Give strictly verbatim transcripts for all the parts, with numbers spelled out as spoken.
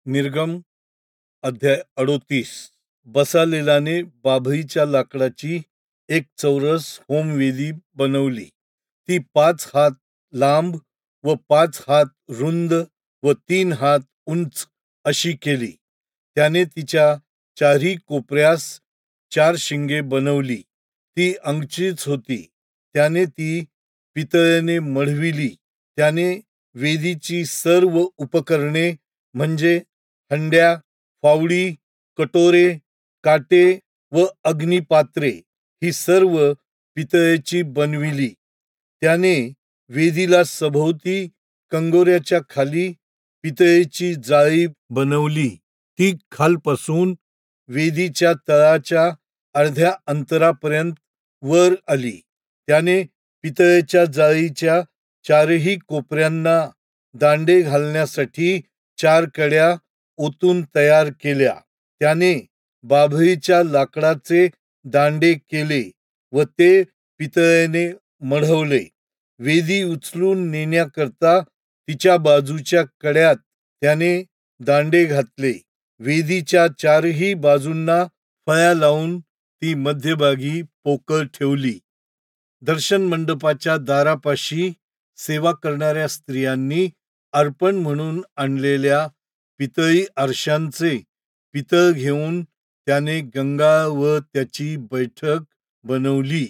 निर्गम अध्याय अडोतीस. बसालेलाने बाभळीच्या लाकडाची एक चौरस होमवेदी बनवली. ती पाच हात लांब व पाच हात रुंद व तीन हात उंच अशी केली. त्याने तिच्या चारही कोपऱ्यास चार शिंगे बनवली. ती अंगचीच होती. त्याने ती पितळेने मढविली. त्याने वेदीची सर्व उपकरणे म्हणजे हंड्या, फावडी, कटोरे, काटे व अग्निपात्रे ही सर्व पितळेची बनविली. त्याने वेदीला सभोवती कंगोऱ्याच्या खाली पितळेची जाळी बनवली. ती खालपासून वेदीच्या तळाच्या अर्ध्या अंतरापर्यंत वर आली. त्याने पितळेच्या जाळीच्या चारही कोपऱ्यांना दांडे घालण्यासाठी चार कड्या ओतून तयार केल्या. त्याने बाभळीच्या लाकडाचे दांडे केले व ते पितळेने मढवले. वेदी उचलून नेण्याकरता तिच्या बाजूच्या कड्यात त्याने दांडे घातले. वेदीच्या चारही बाजूंना फळ्या लावून ती मध्यभागी पोकळ ठेवली. दर्शन मंडपाच्या दारापाशी सेवा करणाऱ्या स्त्रियांनी अर्पण म्हणून आणलेल्या पितळी आरशांचे पितळ घेऊन त्याने गंगा व त्याची बैठक बनवली.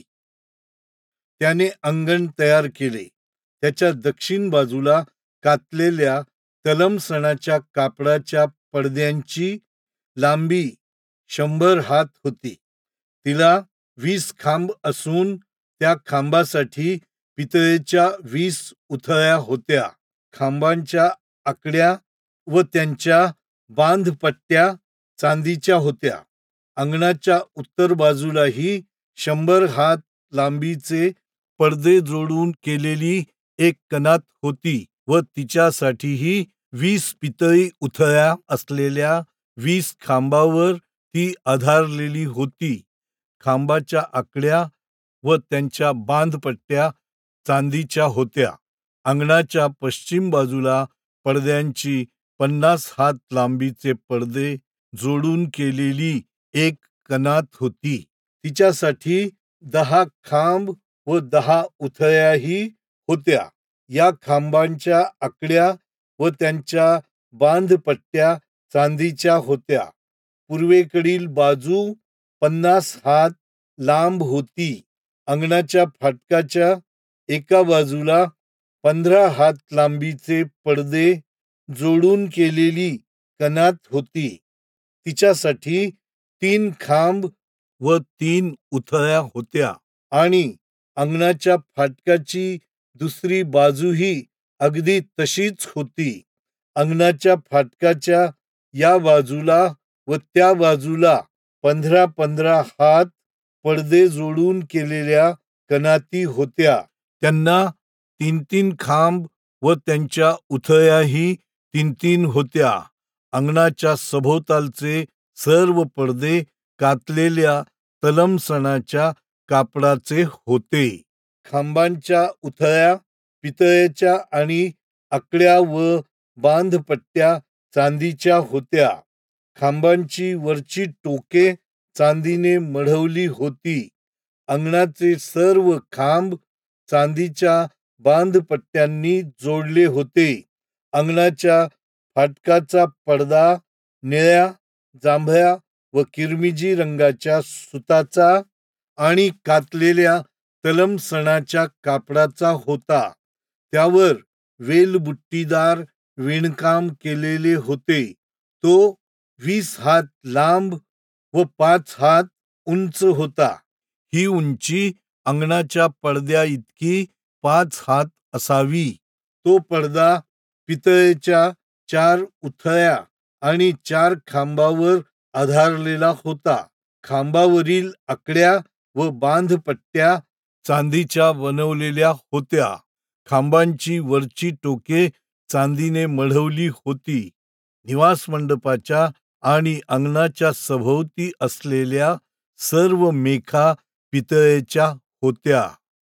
त्याने अंगण तयार केले. त्याच्या दक्षिण बाजूला कातलेल्या तलमसणाच्या कापडाच्या पडद्यांची लांबी शंभर हात होती. तिला वीस खांब असून त्या खांबासाठी पितळेच्या वीस उथळ्या होत्या. खांबांच्या आकड्या व त्यांच्या बांधपट्ट्या चांदीच्या होत्या. अंगणाच्या उत्तर बाजूलाही शंभर हात लांबीचे पडदे जोडून केलेली एक कनात होती व तिच्यासाठीही वीस पितळी उथळ्या असलेल्या वीस खांबावर ती आधारलेली होती. खांबाच्या आकड्या व त्यांच्या बांधपट्ट्या चांदीच्या होत्या. अंगणाच्या पश्चिम बाजूला पडद्यांची पन्नास हात लांबीचे पडदे जोडून केलेली एक कनात होती. तिच्यासाठी दहा खांब व दहा उथळ्याही होत्या. या खांबांच्या आकड्या व त्यांच्या बांधपट्ट्या चांदीच्या होत्या. पूर्वेकडील बाजू पन्नास हात लांब होती. अंगणाच्या फाटकाच्या एका बाजूला पंधरा हात लांबीचे पडदे जोडून केलेली कनात होती. तिच्यासाठी तीन खांब व तीन उथळ्या होत्या आणि अंगणाच्या फाटकाची दुसरी बाजूही अगदी तशीच होती. अंगणाच्या फाटकाच्या या बाजूला व त्या बाजूला पंधरा पंधरा हात पडदे जोडून केलेल्या कनाती होत्या. त्यांना तीन तीन खांब व त्यांच्या उथळ्याही तीन तीन होत्या. अंगणाच्या सभोवतालचे सर्व पडदे कातलेल्या तलमसणाच्या कापडाचे होते. खांबांच्या उथळ्या पितळेच्या आणि आकड्या व बांधपट्ट्या चांदीच्या होत्या. खांबांची वरची टोके चांदीने मढवली होती. अंगणाचे सर्व खांब चांदीच्या बांधपट्ट्यांनी जोडले होते. अंगणाच्या फाटकाचा पडदा निळ्या, जांभळ्या व किरमिजी रंगाच्या सुताचा आणि कातलेल्या तलमसणाच्या कापडाचा होता. त्यावर वेलबुट्टीदार विणकाम केलेले होते. तो वीस हात लांब व पाच हात उंच होता. ही उंची अंगणाच्या पडद्या इतकी पाच हात असावी. तो पडदा पितळेच्या चार उथळ्या आणि चार खांबावर आधारलेला होता. खांबावरील आकड्या व बांधपट्ट्या चांदीच्या बनवलेल्या होत्या. खांबांची वरची टोके चांदीने मढवली होती. निवास मंडपाच्या आणि अंगणाच्या सभोवती असलेल्या सर्व मेखा पितळेच्या होत्या.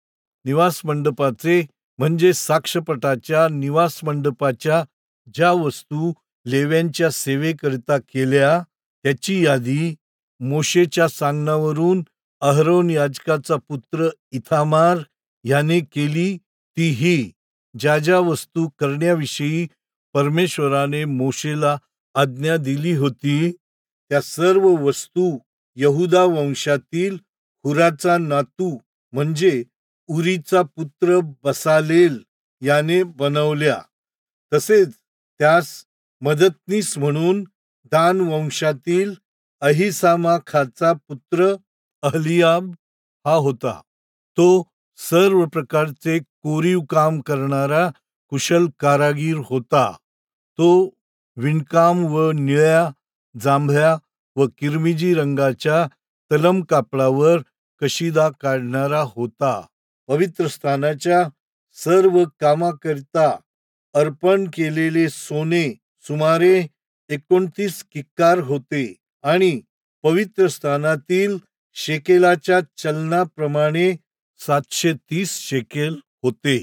निवास मंडपाचे म्हणजे साक्षपटाच्या निवास मंडपाच्या ज्या वस्तू लेव्यांच्या सेवेकरिता केल्या त्याची यादी मोशेच्या सांगण्यावरून अहरोन याजकाचा पुत्र इथामार याने केली. ती ही ज्या ज्या वस्तू करण्याविषयी परमेश्वराने मोशेला आज्ञा दिली होती त्या सर्व वस्तू यहुदा वंशातील हुराचा नातू म्हणजे उरीचा पुत्र बसालेल याने बनवल्या. तसेच त्यास मदतनीस म्हणून दान वंशातील अहिसामाखाचा पुत्र अहलियाब हा होता. तो सर्व प्रकारचे कोरीव काम करणारा कुशल कारागीर होता. तो विणकाम व निळ्या, जांभळ्या व किरमिजी रंगाच्या तलम कापडावर कशिदा काढणारा होता. पवित्र स्थानाच्या सर्व कामाकरिता अर्पण केलेले सोने सुमारे एकोणतीस किक्कार होते आणि पवित्र स्थानातील शेकेलाच्या चलनाप्रमाणे सातशे तीस शेकेल होते.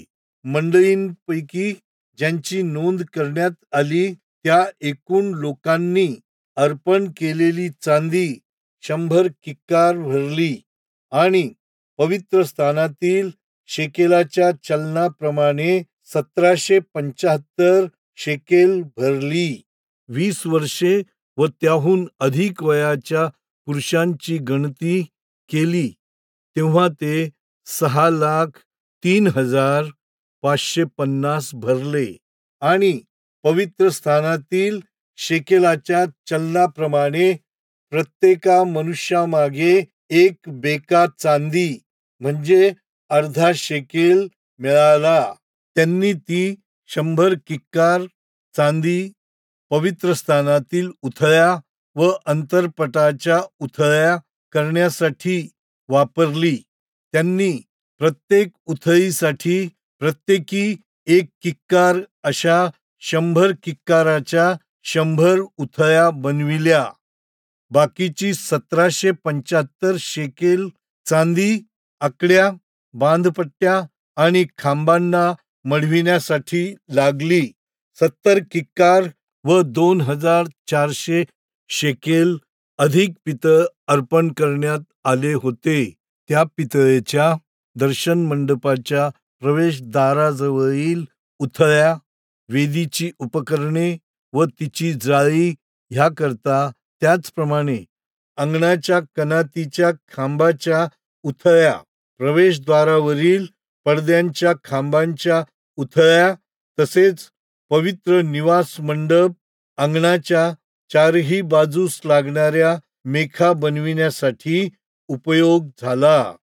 मंडळींपैकी ज्यांची नोंद करण्यात आली त्या एकूण लोकांनी अर्पण केलेली चांदी शंभर किक्कार भरली आणि पवित्र स्थानातील शेकेलाच्या चलनाप्रमाणे सतराशे पंच्याहत्तर शेकेल भरली. वीस वर्षे व त्याहून अधिक वयाच्या पुरुषांची गणती केली तेव्हा ते सहा लाख तीन हजार पाचशे पन्नास भरले आणि पवित्र स्थानातील शेकेलाच्या चलनाप्रमाणे प्रत्येका मनुष्यामागे एक बेका चांदी म्हणजे अर्धा शेकेल मिळाला. त्यांनी ती शंभर किक्कार चांदी पवित्र स्थानातील उथळ्या व अंतरपटाच्या उथळ्या करण्यासाठी वापरली. त्यांनी प्रत्येक उथळीसाठी प्रत्येकी एक किक्कार अशा शंभर किक्काराच्या शंभर उथळ्या बनविल्या. बाकीची सतराशे पंच्याहत्तर शेकेल चांदी आकड्या, बांधपट्ट्या आणि खांबांना मढविण्यासाठी लागली. सत्तर किक्कार व दोन हजार चारशे शेकेल अधिक पितळ अर्पण करण्यात आले होते. त्या पितळेच्या दर्शन मंडपाच्या प्रवेशद्वाराजवळील उथळ्या, वेदीची उपकरणे व तिची जाळी ह्याकरता, त्याचप्रमाणे अंगणाच्या कनातीच्या खांबाच्या उथळ्या, प्रवेशद्वारावरील पडद्यांच्या खांबांच्या उथळ्या तसेच पवित्र निवास मंडप अंगणाच्या चारही बाजूस लागणाऱ्या मेखा बनविण्यासाठी उपयोग झाला.